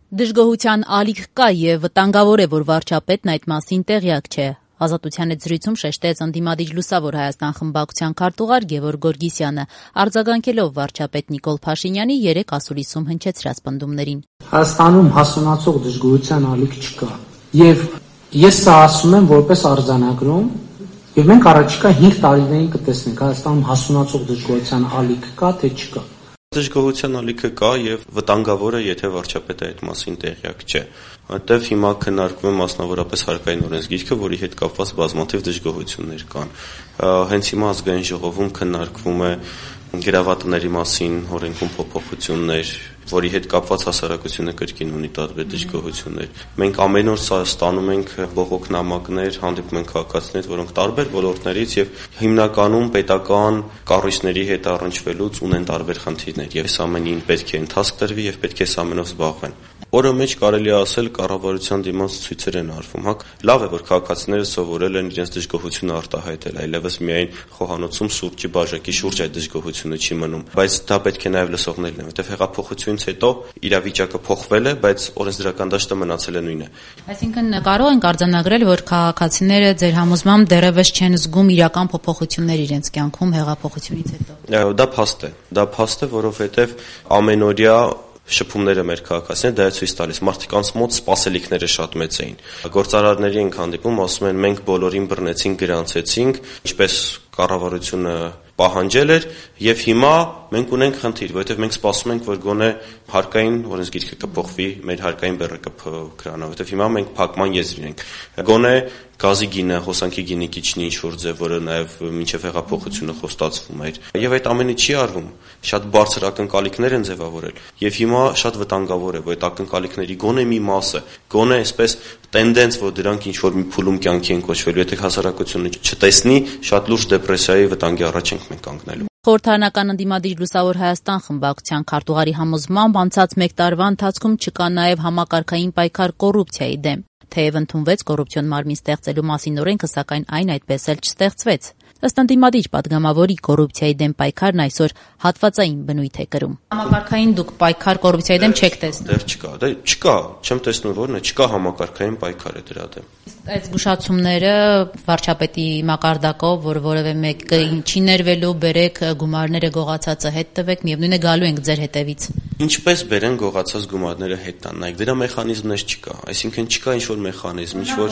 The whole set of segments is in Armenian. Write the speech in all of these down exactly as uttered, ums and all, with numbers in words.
Դժգոհության ալիք կա եւ վտանգավոր է, որ վարչապետն այդ մասին տեղյակ չէ։ Ազատության հետ զրույցում շեշտեց ընդդիմադիր Լուսավոր Հայաստան խմբակցության քարտուղար Գևորգ Գորգիսյանը, արձագանքելով վարչապետ Նիկոլ Փաշինյանի երեք ասուլիսում հնչեցրած պնդումներին։ Հայաստանում հասունացող դժգոհության ալիք չկա։ Եվ ես սա ասում եմ որպես արձանագրում, եւ մենք առաջիկա հինգ տարիներին կտեսնենք Հայաստանում հասունացող դժգոհության ալիք կա թե չկա։ Դժգոհության ալիքը կա եւ վտանգավոր է, եթե վարչապետը այդ մասին տեղյակ չէ։ Որտեւ հիմա քննարկվում է մասնավորապես հարկային օրենսգիրքը, որի հետ կապված բազմաթիվ դժգոհություններ կան։ Հենց հիմա ազգային ժողովում քննարկվում է գրավատների մասին օրենքում փոփոխություններ, որի հետ կապված հասարակությունը կրկին ունի տարբեր դժգոհություններ։ Մենք ամեն օր սա ստանում ենք բողոք նամակներ, հանդիպում ենք քաղաքացիներ, որոնք տարբեր ոլորտներից եւ հիմնականում պետական կառույցների հետ առնչվելուց ունեն տարբեր խնդիրներ, եւ այս ամենին պետք է ընթացք տրվի եւ պետք է սա ամենով զբաղվեն։ Օրը մեջ կարելի է ասել կառավարության դիմաց ցույցեր են արվում, հա։ Լավ է, որ քաղաքացիները սովորել են իրենց դժգոհությունը արտահայտել, այլևս միայն խոհանոցում սուրճի բաժակի շուրջ այդ դժգոհությունը չի մնում, բայց դա պետք է նաեւ լսողներն են, որտեղ հեղափոխությունից հետո իրավիճակը փոխվել է, բայց օրենսդրական դաշտը մնացել է նույնը։ Այսինքն կարող ենք արձանագրել, որ քաղաքացիները ձեր համոզմամբ դեռևս չեն զգում իրական փոփոխություններ իրենց կյանքում հեղափոխությունից հետո։ Դա փաստ է, դա փաստ է, որովհետեւ ամենօրյա շփումները մեր քաղաքացիները դա է ցույց տալիս։ Մարդկանց մոտ սպասելիքները շատ մեծ էին։ Գործարարների ենք հանդիպում, ասում են մենք բոլորին բռնեցինք, գրանցեցինք, ինչպես կառավարությունը պահանջել էր, եւ հիմա մենք ունենք խնդիր, որովհետեւ մենք սպասում ենք, որ գոնե հարկային օրենսգիրքը կփոխվի, մեր հարկային բեռը կփոքրանա, որովհետեւ հիմա մենք փակման եզրին ենք։ Գոնե գազի գինը, հոսանքի գինի քիչնի ինչ-որ ձև, որը նաեւ մինչեւ հեղափոխությունը խոստացվում էր։ Եվ այդ ամենը չի արվում։ Շատ բարձր ակնկալիքներ են ձևավորել, եւ հիմա շատ վտանգավոր է, որ այդ ակնկալիքների գոնե մի մասը, գոնե այսպես տենդենս, որ դրանք ինչ-որ մի փուլում կյանքի են կոչվելու, եթե հասարակությունը չտեսնի, շատ լուրջ դեպրեսիայի վտանգի առաջ ենք մենք կանգնելու։ Խորհրդարանական ընդդիմադիր Լուսավոր Հայաստան խմբակցության քարտուղարի համոզմամբ անցած մեկ տարվա ընթացքում չկա նաև համակարգային պայքար կոռուպցիայի դեմ։ Թեև ընդունվեց կոռուպցիոն մարմին ստեղծելու մասին օրենքը, սակայն այն այդպես էլ չստեղծվեց։ Ըստ ընդդիմադիր падգամավորի կոռուպցիայի դեմ պայքարն այսօր հատվածային բնույթ է կրում։ Համակարգային դուք պայքար կոռուպցիայի դեմ չեք տեսնում։ Դեռ չկա, դա չկա, չեմ տեսնում որն է, չկա համակարգային պայքար է դրա դեմ։ Այդ զգուշացումները վարչապետի մակարդակով, որ որևէ մեկը չի ներվելու, բերեք գումարները գողացածը հետ տվեք, միևնույն է գալու ենք ձեր հետևից։ Ինչպես բերեն գողացած գումարները հետ տան, նայեք, դրա մեխանիզմներ չկա, այսինքն չկա ինչ-որ մեխանիզմ, ինչ-որ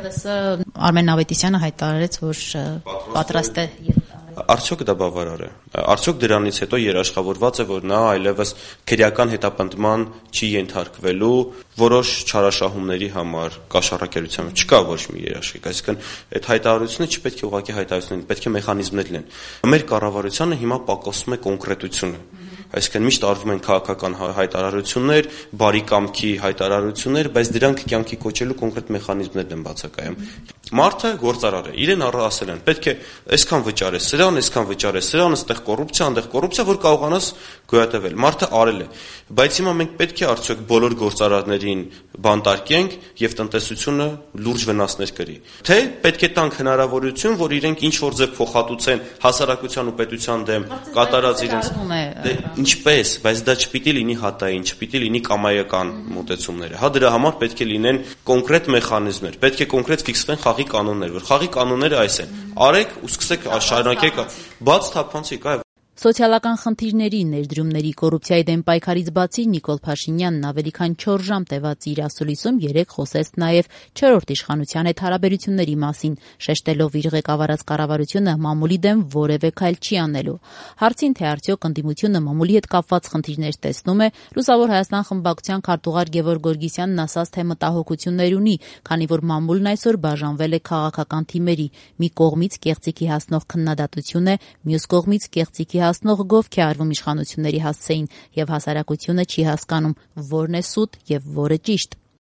Արմեն Ավետիսյանը հայտարարեց, որ պատրաստ է։ Արդյոք դա բավարար է։ Արդյոք դրանից հետո երաշխավորված է, որ նա այլևս քրեական հետապնդման չի ենթարկվելու որոշ չարաշահումների համար կաշառակերությամբ չկա ոչ մի երաշխիք, այսինքն այդ հայտարարությունը չպետք է ուղղակի հայտարարություն լինի, պետք է մեխանիզմներ լինեն։ Մեր կառավարությանը հիմա պակասում է կոնկրետությունը։ Այսինքն միշտ արվում են քաղաքական հայտարարություններ, բարի կամքի հայտարարություններ, բայց դրանք կյանքի կոչելու կոնկրետ մեխանիզմներ են բացակայում։ Մարդը գործարար է, իրեն ասել են, պետք է այսքան վճարես սրան, այսքան վճարես սրան, այստեղ կոռուպցիա, այնտեղ կոռուպցիա, որ կարողանաս գոյատևել։ Մարդը արել է, բայց հիմա մենք պետք է արդյոք բոլոր գործարարներին բանտարկենք եւ տնտեսությունը լուրջ վնասներ կրի։ Թե պետք է տանք հնարավորություն, որ իրենք ինչ որ ձև փոխհատուցեն հասարակության ու պետության դեմ կատարած իրենց Ինչպես, բայց դա չպիտի լինի հատային, չպիտի լինի կամայական մոտեցումները։ Հա դրա համար պետք է լինեն կոնկրետ մեխանիզմներ, պետք է կոնկրետ ֆիքսվեն խաղի կանոններ, որ խաղի կանոնները այս են։ Արեք ու սկսեք շարունակեք, բաց թափանցիկ, այ Սոցիալական խնդիրների, ներդրումների, կոռուպցիայի դեմ պայքարից բացի Նիկոլ Փաշինյանն ավելի քան չորս ժամ տևած իր ասուլիսում երեկ խոսեց նաև չորրորդ իշխանության հետ հարաբերությունների մասին, շեշտելով իր ղեկավարած կառավարությունը մամուլի դեմ որևէ քայլ չի անելու։ Հարցին, թե արդյոք ընդդիմությունը մամուլի հետ կապված խնդիրներ տեսնում է, Լուսավոր Հայաստան խմբակցության քարտուղար Գևորգ Գորգիսյանն ասաց, թե մտահոգություններ ունի, քանի որ մամուլն այսօր բաժանվել է քաղաքական թիմերի՝ մի կողմից կեղծիքի հասնող քննադատություն է, մյուս կողմից կեղծիքի հասնող գովք է արվում իշխանությունների հասցեին, եւ հասարակությունը չի հասկանում որն է սուտ եւ որը ճիշտ։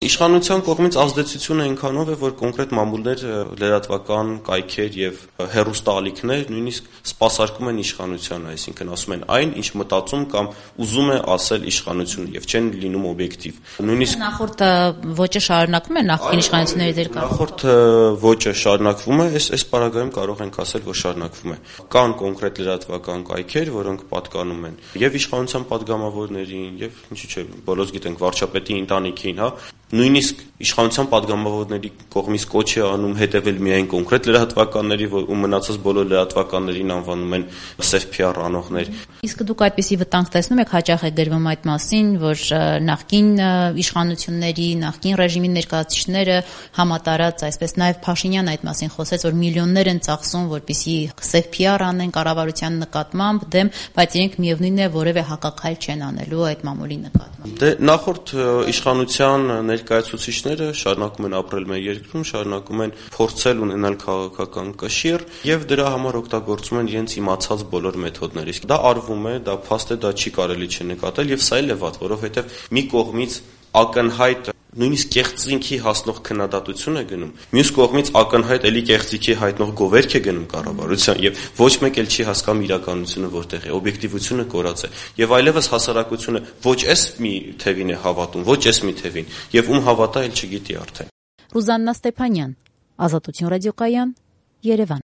Իշխանության կողմից ազդեցությունը այնքանով է, որ կոնկրետ մամուլներ, լրատվական կայքեր եւ հեռուստաալիքներ նույնիսկ սպասարկում են իշխանությանը, այսինքն ասում են այն, ինչ մտածում կամ ուզում է ասել իշխանությունը եւ չեն լինում օբյեկտիվ։ Նույնիսկ նախորդ ոճը շարունակվում է նախկին իշխանությունների դեր կապ։ Նախորդ ոճը շարունակվում է, այս այս պարագայում կարող ենք ասել, որ շարունակվում է։ Կան կոնկրետ լրատվական կայքեր, որոնք պատկանում են եւ իշխանության падգամավորներին եւ ինչի՞ չէ, բոլորս գիտենք վարչապետի ընտանիքին, հա, նույնիսկ իշխանության падգամավորների կողմից կոչ է անում հետևել միայն կոնկրետ լրատվականների, ու մնացած բոլոր լրատվականներին անվանում են սև փի ար անողներ։ Իսկ դուք այդպիսի վտանգ տեսնում եք, հաճախ է գրվում այդ մասին, որ նախկին իշխանությունների, նախկին ռեժիմի ներկայացուցիչները համատարած, այսպես նաև Փաշինյանը այդ մասին խոսեց, որ միլիոններ են ծախսում, որպեսզի սև փի ար անեն կառավարության նկատմամբ դեմ, բայց իրենք միևնույնն է որևէ հակաքայլ չեն անելու այդ մամուլի նկատմամբ։ Դե նախորդ իշխանության ներկայացուցիչները շարունակում են ապրել մեր երկրում, շարունակում են փորձել ունենալ քաղաքական կշիռ եւ դրա համար օգտագործում են իրենց իմացած բոլոր մեթոդներ։ Իսկ դա արվում է, դա փաստ է, դա չի կարելի չնկատել եւ սա էլ է վատ, որովհետեւ մի կողմից ակնհայտ նույնիսկ կեղծինքի հասնող քննադատություն է գնում, մյուս կողմից ակնհայտ էլի կեղծիքի հայտնող գովերք է գնում կառավարության եւ ոչ մեկ էլ չի հասկանում իրականությունը որտեղ է, օբյեկտիվությունը կորած է եւ այլևս հասարակությունը ոչ էս մի թևին է հավատում, ոչ էս մի թևին եւ ում հավատա էլ չգիտի արդեն։ Ռուզաննա Ստեփանյան, Ազատություն ռադիոկայան, Երևան։